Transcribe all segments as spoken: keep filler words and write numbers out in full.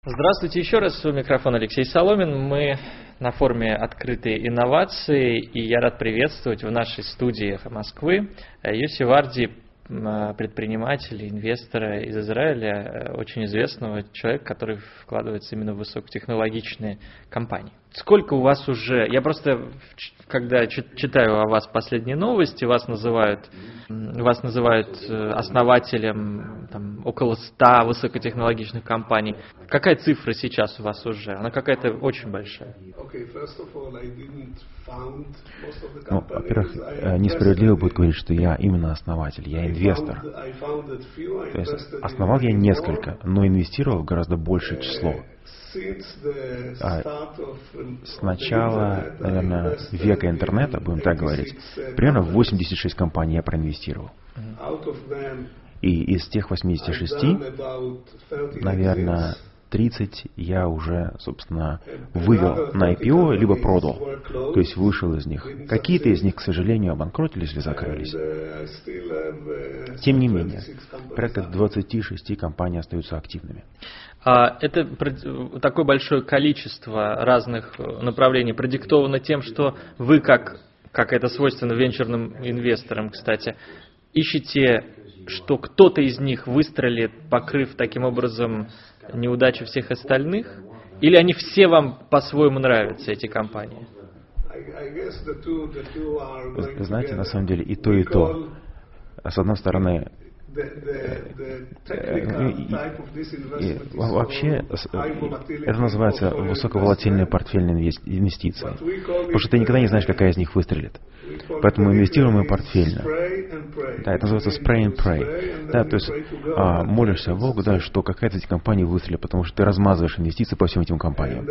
Здравствуйте еще раз, у микрофона Алексей Соломин. Мы на форуме «Открытые инновации», и я рад приветствовать в нашей студии Москвы Йосси Варди, предпринимателя, инвестора из Израиля, очень известного человека, который вкладывается именно в высокотехнологичные компании. Сколько у вас уже, я просто, когда читаю о вас последние новости, вас называют, вас называют основателем там, около ста высокотехнологичных компаний. Какая цифра сейчас у вас уже? Она какая-то очень большая. Ну, во-первых, несправедливо будет говорить, что я именно основатель, я инвестор. То есть основал я несколько, но инвестировал в гораздо большее число. А с начала, наверное, века интернета, будем так говорить, примерно в восемьдесят шесть компаний я проинвестировал. И из тех восьмидесяти шести, наверное, тридцать я уже, собственно, вывел на ай пи о, либо продал. То есть вышел из них. Какие-то из них, к сожалению, обанкротились или закрылись. Тем не менее, порядка двадцати шести компаний остаются активными. Это такое большое количество разных направлений продиктовано тем, что вы, как, как это свойственно венчурным инвесторам, кстати, ищете, что кто-то из них выстрелит, покрыв таким образом неудачи всех остальных? Или они все вам по-своему нравятся, эти компании? Вы знаете, на самом деле и то, и то. С одной стороны, и вообще это называется высоковолатильные портфельные инвестиции. Потому что ты никогда не знаешь, какая из них выстрелит. Поэтому инвестируем мы портфельно. Да, это называется spray and pray. Да, то есть а, молишься Богу, да, что какая-то из этих компаний выстрелит, потому что ты размазываешь инвестиции по всем этим компаниям.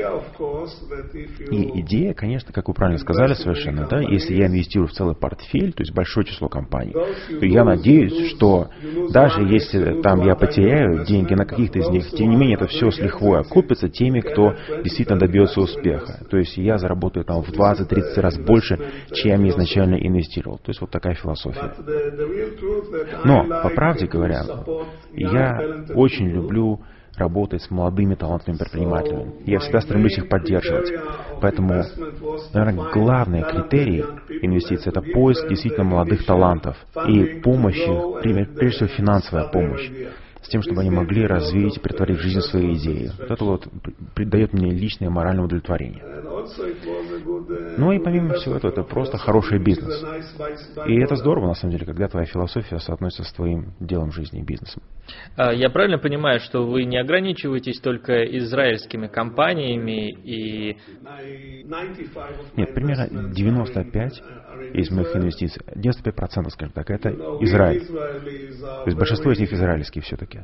И идея, конечно, как вы правильно сказали совершенно, да, если я инвестирую в целый портфель, то есть большое число компаний, то я надеюсь, что даже если там я потеряю деньги на каких-то из них, тем не менее это все с лихвой окупится теми, кто действительно добьется успеха. То есть я заработаю там в двадцать-тридцать раз больше, чем я изначально инвестировал. То есть вот такая философия. Но, по правде говоря, я очень люблю работать с молодыми талантливыми предпринимателями. Я всегда стремлюсь их поддерживать. Поэтому, наверное, главный критерий инвестиций – это поиск действительно молодых талантов и помощь их, прежде всего финансовая помощь, с тем, чтобы они могли развить и претворить в жизнь свои идеи. Вот это вот придает мне личное моральное удовлетворение. Ну и помимо всего этого, это просто хороший бизнес. И это здорово, на самом деле, когда твоя философия соотносится с твоим делом жизни и бизнесом. Я правильно понимаю, что вы не ограничиваетесь только израильскими компаниями и... Нет, примерно девяносто пять из моих инвестиций, девяносто пять процентов, скажем так, это Израиль. То есть большинство из них израильские все-таки.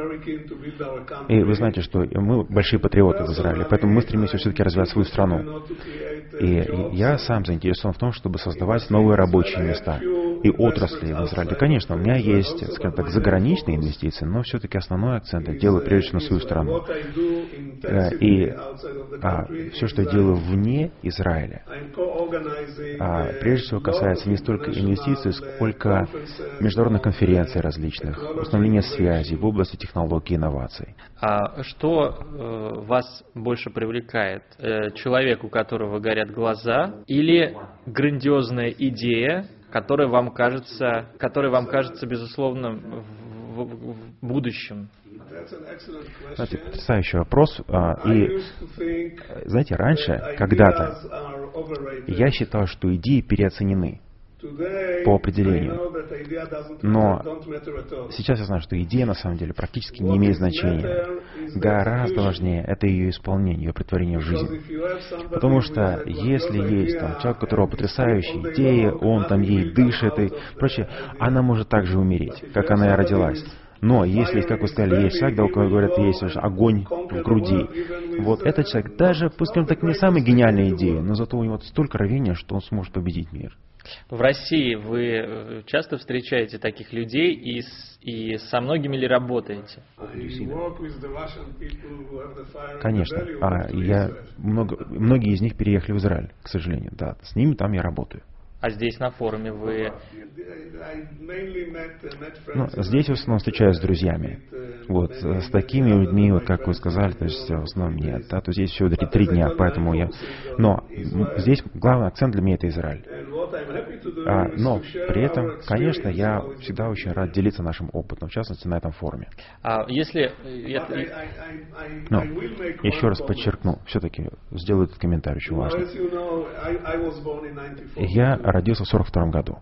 И вы знаете, что мы большие патриоты в Израиле, поэтому мы стремимся все-таки развивать свою страну. И я сам заинтересован в том, чтобы создавать новые рабочие места и отрасли в Израиле. Конечно, у меня есть, скажем так, заграничные инвестиции, но все-таки основной акцент я делаю прежде всего на свою страну. И а, все, что я делаю вне Израиля, а, прежде всего касается не столько инвестиций, сколько международных конференций различных, установления связей в области технологий и инноваций. А что э, вас больше привлекает? Э, человек, у которого горят глаза, или грандиозная идея, которая вам кажется, которая вам кажется, безусловно, в, в, в будущем? Знаете, потрясающий вопрос. И, знаете, раньше, когда-то, я считал, что идеи переоценены по определению. Но сейчас я знаю, что идея на самом деле практически не имеет значения. Гораздо важнее это ее исполнение, ее претворение в жизнь. Потому что если есть там человек, у которого потрясающая идея, он там ей дышит и прочее, она может также умереть, как она и родилась. Но если, как вы сказали, есть человек, да, у кого говорят, есть огонь в груди, вот этот человек, даже, пусть он так не самая гениальная идея, но зато у него столько рвения, что он сможет победить мир. В России вы часто встречаете таких людей и, с, и со многими ли работаете? Конечно. А я много, многие из них переехали в Израиль, к сожалению. Да, с ними там я работаю. А здесь на форуме вы... Ну, здесь в основном встречаюсь с друзьями. Вот, с такими людьми, вот как вы сказали, то есть в основном нет. Да, то здесь всего три, три дня, поэтому я... Но здесь главный акцент для меня — это Израиль. А, но при этом, конечно, я всегда очень рад делиться нашим опытом, в частности, на этом форуме. А если... Но еще раз подчеркну, все-таки сделаю этот комментарий очень важный. Я родился в сорок втором году.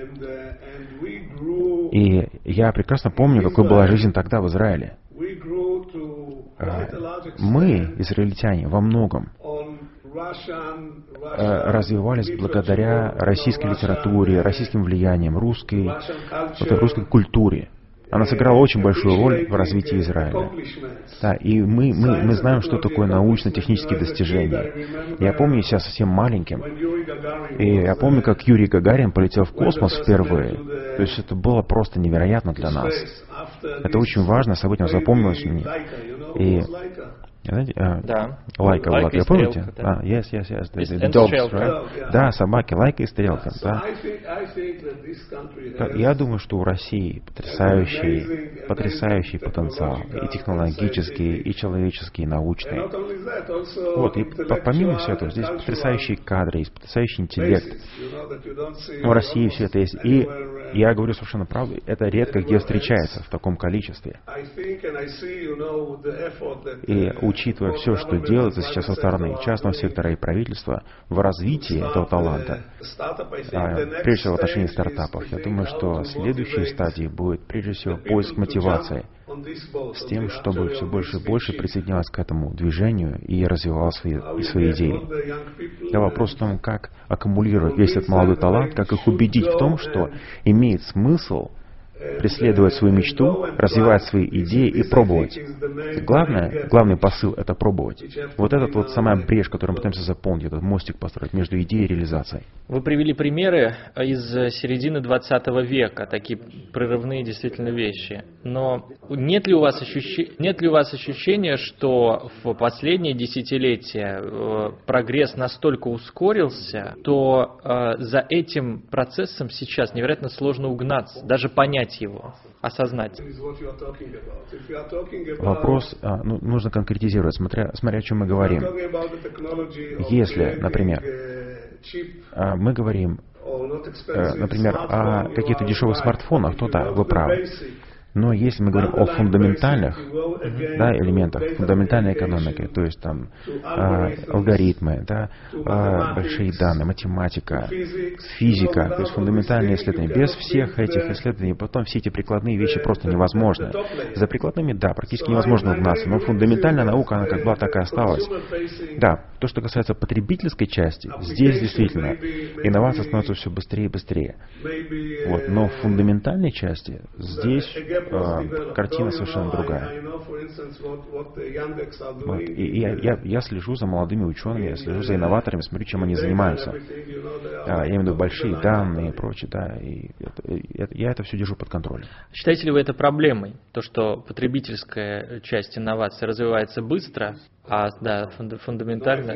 И я прекрасно помню, какой была жизнь тогда в Израиле. Мы, израильтяне, во многом развивались благодаря российской литературе, российским влияниям, русской, вот, русской культуре. Она сыграла очень большую роль в развитии Израиля. Да, и мы, мы, мы знаем, что такое научно-технические достижения. Я помню себя совсем маленьким, и я помню, как Юрий Гагарин полетел в космос впервые. То есть это было просто невероятно для нас. Это очень важное событие, запомнилось мне. И знаете, а, да. Лайка, Лайка вы помните? Стрелка, да. А, yes, yes, yes. The, the dogs, right? Да, собаки, лайка и стрелка. Да. Я думаю, что у России потрясающий, потрясающий потенциал, и технологический, и человеческий, и научный. Вот, и помимо всего этого, здесь потрясающие кадры, есть потрясающий интеллект. У России все это есть. И я говорю совершенно правду, это редко где встречается в таком количестве. И учитывая все, что делается сейчас со стороны частного сектора и правительства в развитии этого таланта, а, прежде всего в отношении стартапов, я думаю, что следующей стадией будет прежде всего поиск мотивации с тем, чтобы все больше и больше присоединялось к этому движению и развивал свои, свои идеи. Да, вопрос в том, как аккумулировать весь этот молодой талант, как их убедить в том, что имеет смысл преследовать свою мечту, развивать свои идеи и пробовать. Главное, главный посыл — это пробовать. Вот этот вот самая брешь, которую мы пытаемся заполнить, этот мостик построить между идеей и реализацией. Вы привели примеры из середины двадцатого века, такие прорывные действительно вещи. Но нет ли у вас ощущения, нет ли у вас ощущения, что в последние десятилетия э, прогресс настолько ускорился, то э, за этим процессом сейчас невероятно сложно угнаться, даже понять его, осознать? Вопрос а, ну, нужно конкретизировать, смотря, смотря о чем мы говорим. Если, например, а, мы говорим, а, например, о каких-то дешевых смартфонах, то да, вы правы. Но если мы говорим о фундаментальных, да, элементах, фундаментальной экономики, то есть там а, алгоритмы, да, а, большие данные, математика, физика, то есть фундаментальные исследования. Без всех этих исследований потом все эти прикладные вещи просто невозможны. За прикладными, да, практически невозможно угнаться, но фундаментальная наука, она как была, так и осталась. Да, то, что касается потребительской части, здесь действительно инновации становятся все быстрее и быстрее. Вот, но в фундаментальной части здесь э, картина совершенно другая. Вот. И я, я, я слежу за молодыми учеными, я слежу за инноваторами, смотрю, чем они занимаются. А, я имею в виду большие данные и прочее, да, и это, это, я это все держу под контролем. Считаете ли вы это проблемой? То, что потребительская часть инноваций развивается быстро, а да, фундаментальная...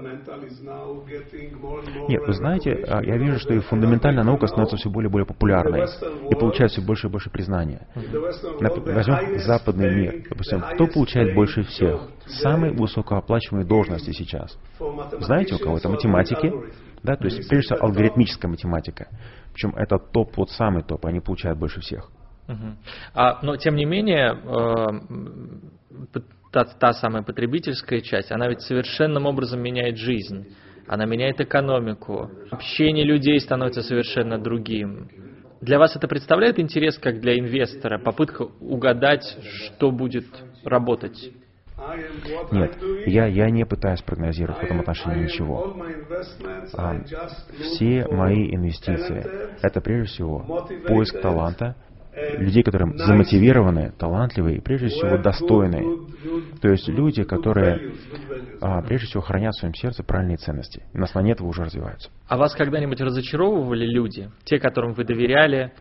Нет, вы знаете, я вижу, что и фундаментальная наука становится все более и более популярной и получает все больше и больше признания. Возьмем западный мир. Допустим, кто получает больше всех? Самые высокооплачиваемые должности сейчас. Знаете, у кого? Это математики. Да, то есть, прежде всего, алгоритмическая математика. Причем это топ, вот самый топ, они получают больше всех. Uh-huh. А, но, тем не менее, э, та, та самая потребительская часть, она ведь совершенным образом меняет жизнь. Она меняет экономику. Общение людей становится совершенно другим. Для вас это представляет интерес, как для инвестора, попытка угадать, что будет работать? Нет, я, я не пытаюсь прогнозировать в этом отношении ничего. А, все мои инвестиции — это прежде всего поиск таланта, людей, которые замотивированы, талантливые и прежде всего достойные. То есть люди, которые а, прежде всего хранят в своем сердце правильные ценности. И на основании этого уже развиваются. А вас когда-нибудь разочаровывали люди? Те, которым вы доверяли?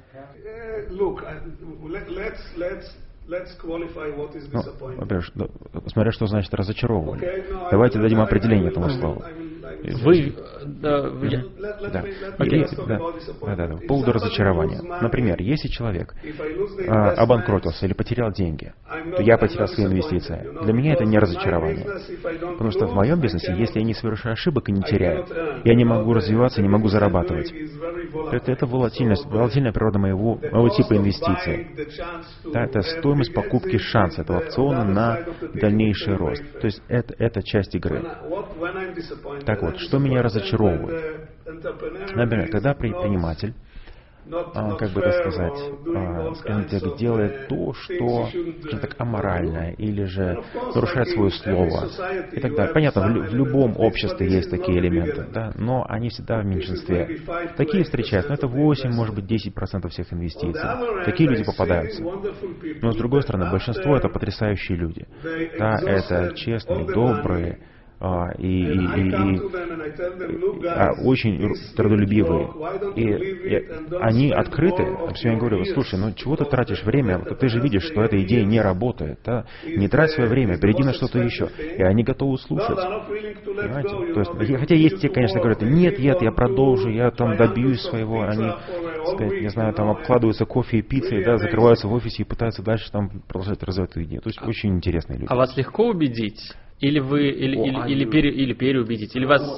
Ну, во-первых, смотря что значит разочаровывали. Давайте дадим определение этому слову. Вы... Да, я... да. И, да, да, да, да. По поводу разочарования. Например, если человек а, обанкротился или потерял деньги, то я потерял свои инвестиции. Для меня это не разочарование. Потому что в моем бизнесе, если я не совершаю ошибок и не теряю, я не могу развиваться, не могу зарабатывать. Это, это волатильность, волатильная природа моего, моего типа инвестиций. Да, это стоимость покупки шанса этого опциона на дальнейший рост. То есть это, это часть игры. Так вот, что меня разочаровывает? Например, когда предприниматель, а, как бы это сказать, а, делает то, что, скажем так, аморальное, или же нарушает свое слово, и так далее. Понятно, в, в любом обществе есть такие элементы, да, но они всегда в меньшинстве. Такие встречаются, но это восемь, может быть, десять процентов всех инвестиций. Такие люди попадаются. Но, с другой стороны, большинство — это потрясающие люди. Да, это честные, добрые, А, и, и, и, и а, очень трудолюбивые. И, и они открыты. Я им говорю: слушай, ну чего ты тратишь время? Ты же видишь, что эта идея не работает. Да? Не трать свое время, перейди на что-то еще. И они готовы слушать. Понимаете? То есть, хотя есть те, конечно, говорят: нет, нет, я продолжу, я там добьюсь своего. Они, сказать, не знаю, там обкладываются кофе и пиццей, да, закрываются в офисе и пытаются дальше там продолжать развивать эту идею. То есть очень интересные люди. А вас легко убедить? Или вы, или, oh, или, или, пере, или переубедить, или вас...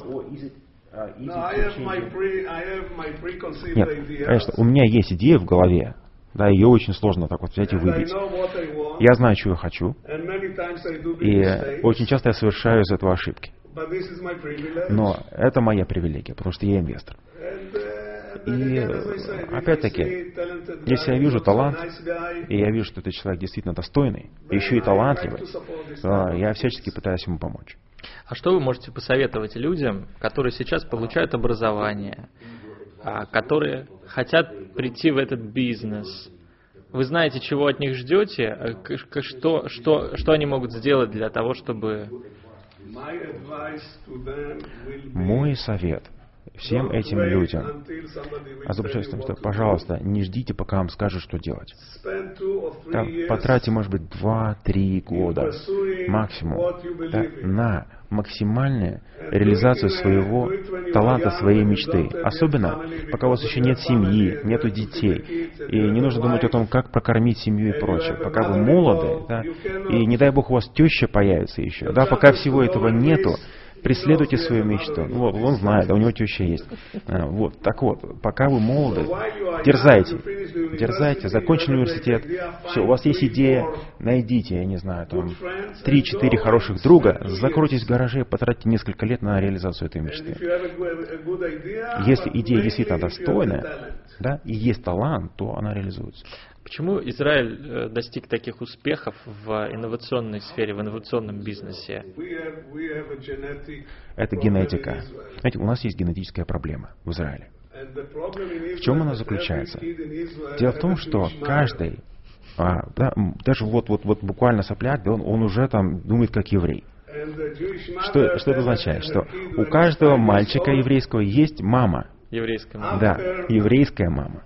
Нет, конечно, у меня есть идея в голове, да, ее очень сложно так вот взять и выбить. Я знаю, чего я хочу, и очень часто я совершаю из этого ошибки. Но это моя привилегия, потому что я инвестор. И опять-таки, если я вижу талант, и я вижу, что этот человек действительно достойный, еще и талантливый, то я всячески пытаюсь ему помочь. А что вы можете посоветовать людям, которые сейчас получают образование, которые хотят прийти в этот бизнес? Вы знаете, чего от них ждете? Что, что, что они могут сделать для того, чтобы... Мой совет всем этим людям заключается в том, что, пожалуйста, не ждите, пока вам скажут, что делать. Да, потратьте, может быть, два-три года максимум, да, на максимальную реализацию своего таланта, своей мечты. Особенно, пока у вас еще нет семьи, нету детей, и не нужно думать о том, как прокормить семью и прочее. Пока вы молоды, да, и не дай бог у вас теща появится еще, да, пока всего этого нету, преследуйте свою мечту. Вот, он знает, а у него теща есть. Вот, так вот, пока вы молоды, дерзайте, дерзайте, закончили университет, все, у вас есть идея, найдите, я не знаю, там, три-четыре хороших друга, закройтесь в гараже и потратьте несколько лет на реализацию этой мечты. Если идея действительно достойная, да, и есть талант, то она реализуется. Почему Израиль достиг таких успехов в инновационной сфере, в инновационном бизнесе? Это генетика. Знаете, у нас есть генетическая проблема в Израиле. В чем она заключается? Дело в том, что каждый, а, да, даже вот, вот, вот буквально сопляк, он, он уже там думает как еврей. Что, что это означает? Что у каждого мальчика еврейского есть мама. Еврейская мама. Да, еврейская мама.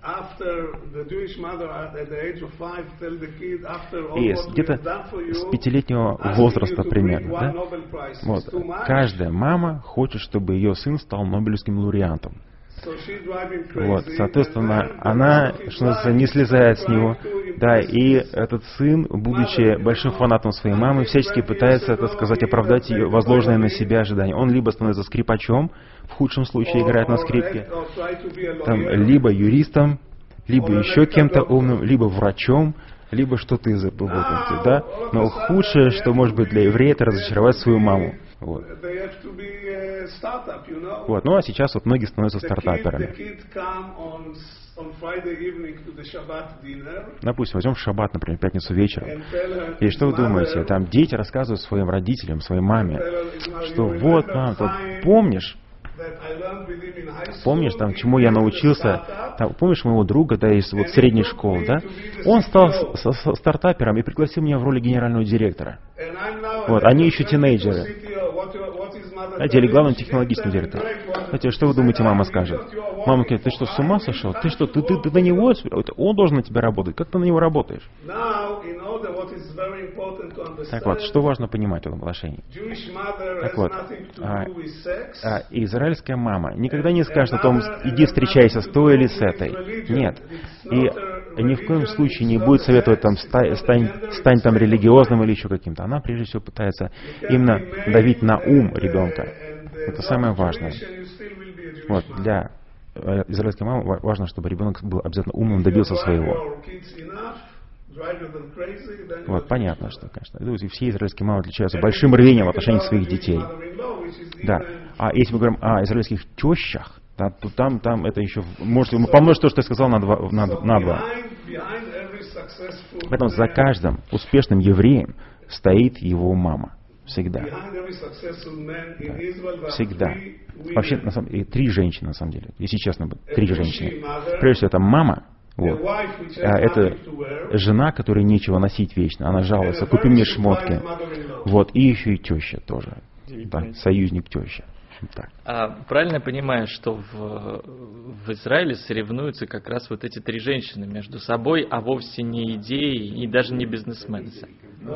И где-то с пятилетнего возраста примерно, да, вот, каждая мама хочет, чтобы ее сын стал Нобелевским лауреатом. Вот, соответственно, она, что называется, не слезает с него, да, и этот сын, будучи большим фанатом своей мамы, всячески пытается, так сказать, оправдать ее возложенное на себя ожидание. Он либо становится скрипачом, в худшем случае играет на скрипке, там, либо юристом, либо еще кем-то умным, либо врачом, либо что-то из этой области, да. Но худшее, что может быть для еврея, это разочаровать свою маму. Вот. Вот. Ну а сейчас вот многие становятся стартаперами. Допустим, возьмем в шаббат, например, пятницу вечером. И что вы думаете? Там дети рассказывают своим родителям, своей маме, что вот, мам, помнишь, Помнишь, там, чему я научился, там, помнишь моего друга, да, из вот средней школы, да? Он стал с, с, стартапером и пригласил меня в роли генерального директора. Вот, они еще тинейджеры. Знаете, или главный технологический директор. Знаете, что вы думаете, мама скажет? Мама говорит: ты что, с ума сошел? Ты что, ты, ты, ты на него? Он должен на тебя работать. Как ты на него работаешь? Так вот, что важно понимать в этом отношении? Так вот, а, а, израильская мама никогда не скажет о том, иди встречайся с той или с этой. Нет. И ни в коем случае не будет советовать там, стань, стань, стань там религиозным или еще каким-то. Она прежде всего пытается именно давить на ум ребенка. Это самое важное. Вот, для израильской мамы важно, чтобы ребенок был обязательно умным, добился своего. Вот, понятно, что, конечно, все израильские мамы отличаются большим рвением в отношении своих детей. Да. А если мы говорим о израильских тещах, да, то там, там это еще, может, помножить то, что я сказал, на два. На, на два. Поэтому за каждым успешным евреем стоит его мама. Всегда. Да. Всегда. Вообще, на самом деле, три женщины, на самом деле, если честно, три женщины. Прежде всего, это мама. Вот. А это жена, которой нечего носить вечно. Она жалуется, купи мне шмотки. Вот. И еще и теща тоже. Да, союзник теща. Так. А правильно я понимаю, что в, в Израиле соревнуются как раз вот эти три женщины между собой, а вовсе не идеи и даже не бизнесмены?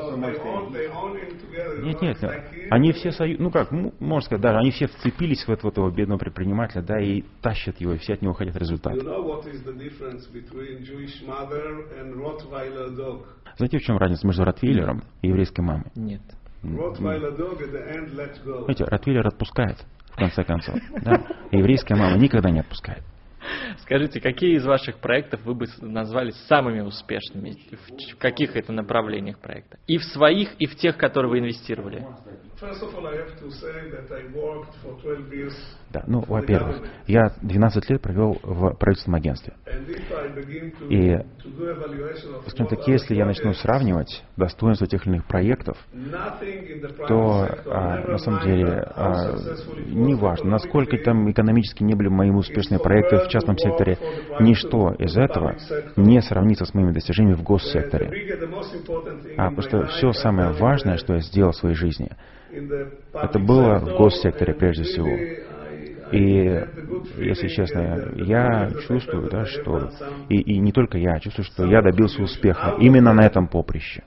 Нет, нет, они все союз, ну как, можно сказать, даже они все вцепились в этого, этого бедного предпринимателя, да, и тащат его, и все от него хотят результата. Знаете, в чем разница между ротвейлером и еврейской мамой? Нет. Знаете, ротвейлер отпускает, в конце концов, да? И еврейская мама никогда не отпускает. Скажите, какие из ваших проектов вы бы назвали самыми успешными? В каких это направлениях проекта? И в своих, и в тех, в которые вы инвестировали? Да, ну, во-первых, я двенадцать лет провел в правительственном агентстве. И, скажем так, если я начну сравнивать достоинства тех или иных проектов, то, а, на самом деле, а, не важно, насколько там экономически не были мои успешные проекты в частном секторе, ничто из этого не сравнится с моими достижениями в госсекторе. А, потому что все самое важное, что я сделал в своей жизни, это было в госсекторе прежде всего. И, если честно, я чувствую, да, что... И, и не только я, чувствую, что я добился успеха именно на этом поприще.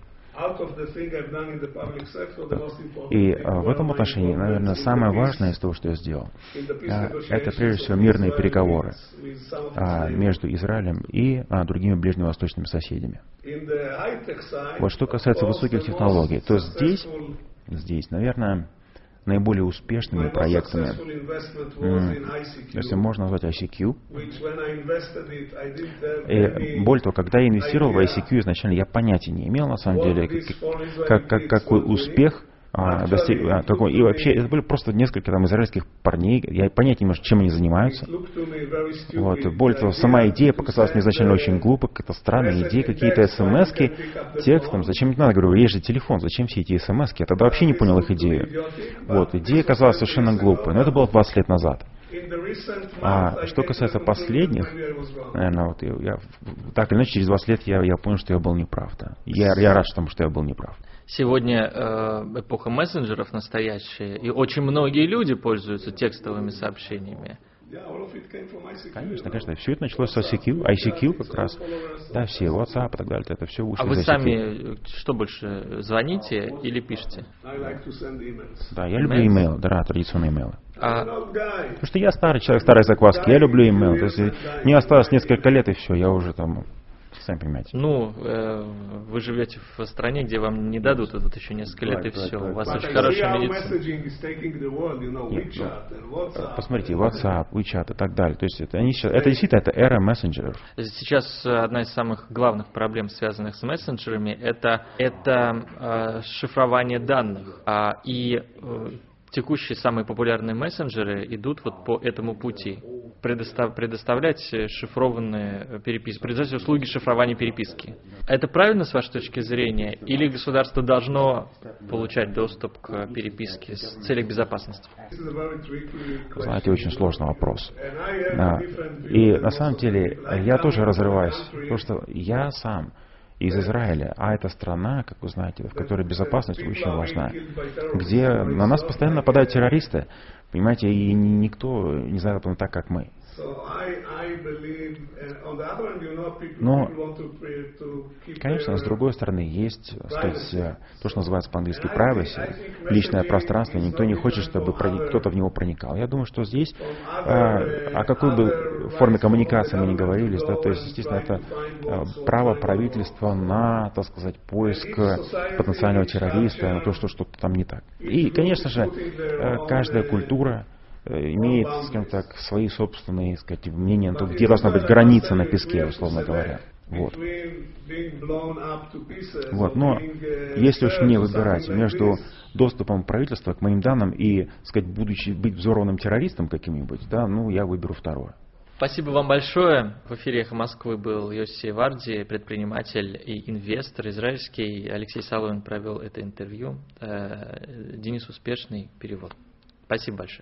И а, в этом отношении, наверное, самое важное из того, что я сделал, а, это прежде всего мирные переговоры а, между Израилем и а, другими ближневосточными соседями. Вот что касается высоких технологий, то здесь, здесь, наверное, наиболее успешными проектами, если можно назвать ай си кью. И более того, когда я инвестировал в ай си кью изначально, я понятия не имел, на самом деле, как, как, какой успех а, достиг. А, такой, и вообще, это были просто несколько там израильских парней, я понятия не имел, чем они занимаются. Вот. Более того, сама идея показалась мне изначально очень глупой, какая-то странная идея, какие-то смс-ки, текстом. Зачем мне надо, говорю, есть же телефон, зачем все эти смс-ки? Я тогда вообще не понял их идею. Вот. Идея казалась совершенно глупой, но это было двадцать лет назад. А что касается последних, наверное, вот я, так или иначе, через двадцать лет я, я понял, что я был неправ. Да. Я, я рад, что, что я был неправ. Сегодня э, эпоха мессенджеров настоящая, и очень многие люди пользуются текстовыми сообщениями. Конечно, конечно. Все это началось с ай си кью, ай си кью как раз. Да, все, WhatsApp и так далее, это все вышло А вы из ай си кью. сами что больше, звоните или пишете? Да, я люблю имейл, да, традиционные имейлы. А... Потому что я старый человек, старой закваски, я люблю имейл. То есть мне осталось несколько лет, и все, я уже там... Сами понимаете. Ну, э, вы живете в стране, где вам не дадут это еще несколько лет, right, и right, все. Right, У вас right. очень хорошая медицина. Нет, ну, посмотрите, WhatsApp, WeChat и так далее. То есть это, они, это действительно это эра мессенджеров. Сейчас одна из самых главных проблем, связанных с мессенджерами, это, это э, шифрование данных. А, и э, текущие самые популярные мессенджеры идут вот по этому пути. Предостав, предоставлять шифрованные переписки, предоставлять услуги шифрования переписки. Это правильно с вашей точки зрения? Или государство должно получать доступ к переписке с целью безопасности? Знаете, очень сложный вопрос. И на самом деле я тоже разрываюсь, потому что я сам из Израиля, а это страна, как вы знаете, в которой безопасность очень важна, где на нас постоянно нападают террористы, понимаете, и никто не знает об этом так, как мы. Но, конечно, с другой стороны, есть, так сказать, то, что называется по-английски privacy, личное пространство, и никто не хочет, чтобы кто-то в него проникал. Я думаю, что здесь, о какой бы форме коммуникации мы ни говорили, да, то есть, естественно, это право правительства на, так сказать, поиск потенциального террориста, на то, что что-то там не так. И, конечно же, каждая культура имеет, скажем так, свои собственные, сказать, мнения, то, где должна быть граница на песке, условно говоря. Вот. Вот. Но если уж мне выбирать между доступом правительства к моим данным и, сказать, будучи быть взорванным террористом каким-нибудь, да, ну, я выберу второе. Спасибо вам большое. В эфире «Эхо Москвы» был Йосси Варди, предприниматель и инвестор израильский. Алексей Соломин провел это интервью. Денис Успешный, перевод. Спасибо большое.